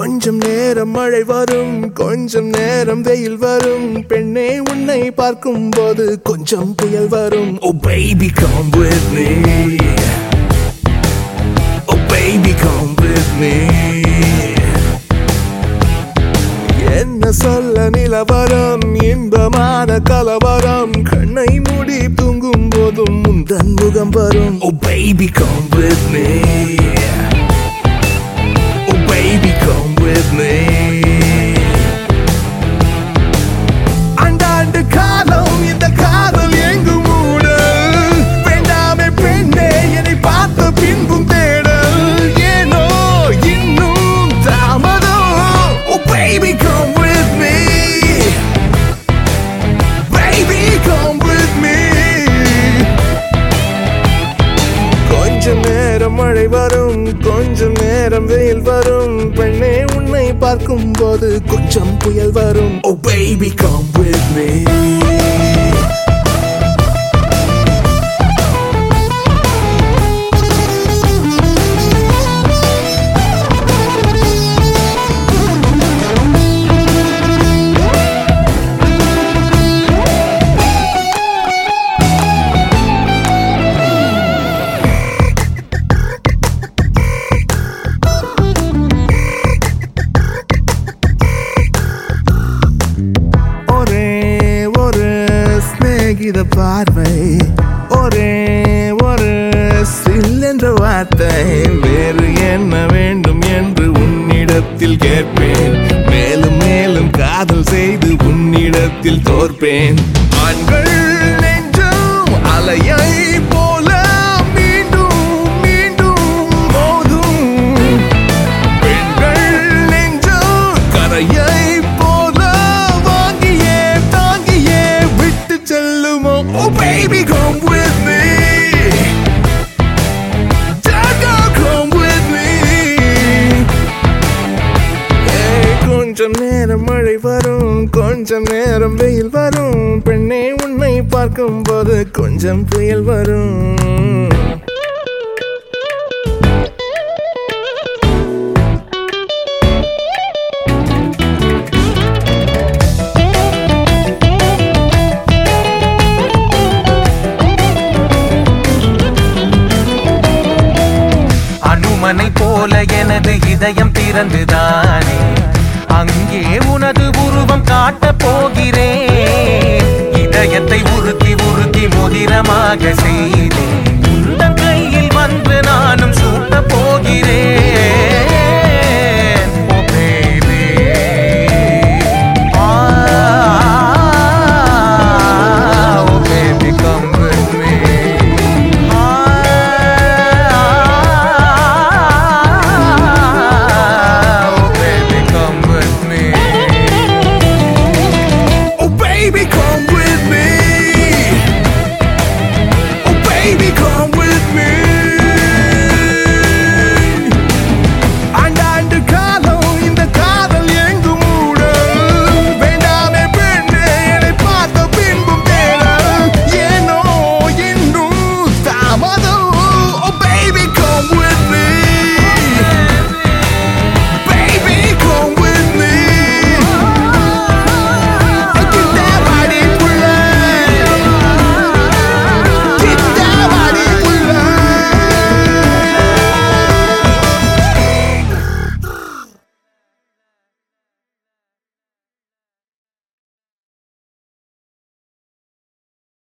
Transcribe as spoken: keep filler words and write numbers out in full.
கொஞ்சம் நேரம் மழை வரும், கொஞ்சம் நேரம் வெயில் வரும், பெண்ணே உன்னை பார்க்கும் போது கொஞ்சம் புயல் வரும். Oh baby come with me, oh baby come with me. என்ன சொல்ல நிலவரம், இன்பமான கலவரம், கண்ணை மூடி தூங்கும் போதும் முந்தன் முகம் வரும். Oh baby come with me, oh baby come with me. அண்டாண்டு காலம் இந்த காதல் எங்கும் மூடல், வேண்டாமே பெண்ணே என்னை பார்த்த பின்பும் தேடல், ஏனோ இன்னும் தாமதம். Oh baby come with me, baby come with me. கொஞ்சம் நேரம் மழை வரும், கொஞ்சம் நேரம் வெயில் வரும், பெண்ணே உன்னை பார்க்கும் போது கொஞ்சம் புயல் வரும். Oh baby come with me. இத பார்வை ஒரே ஒரு சில் என்ற வார்த்தை, வேறு என்ன வேண்டும் என்று உன்னிடத்தில் கேட்பேன், மேலும் மேலும் காதல் செய்து உன்னிடத்தில் தோற்பேன். ஆண்கள் நெஞ்சும் அலையை போல மீண்டும் மீண்டும் மோதும், பெண்கள் நெஞ்சும் கரையை Oh baby come with me, Dago come with me. Hey, கொஞ்சம் நேரம் மழை வரும், கொஞ்சம் நேரம் வெயில் வரும், பெண்ணே உன்னை பார்க்கும் போது கொஞ்சம் புயல் வரும். மனை போல எனது இதயம் திறந்துதானே, அங்கே உனது உருவம் காட்டப் போகிறேன், இதயத்தை உருத்தி உருத்தி மோதிரமாக செய்தேன்.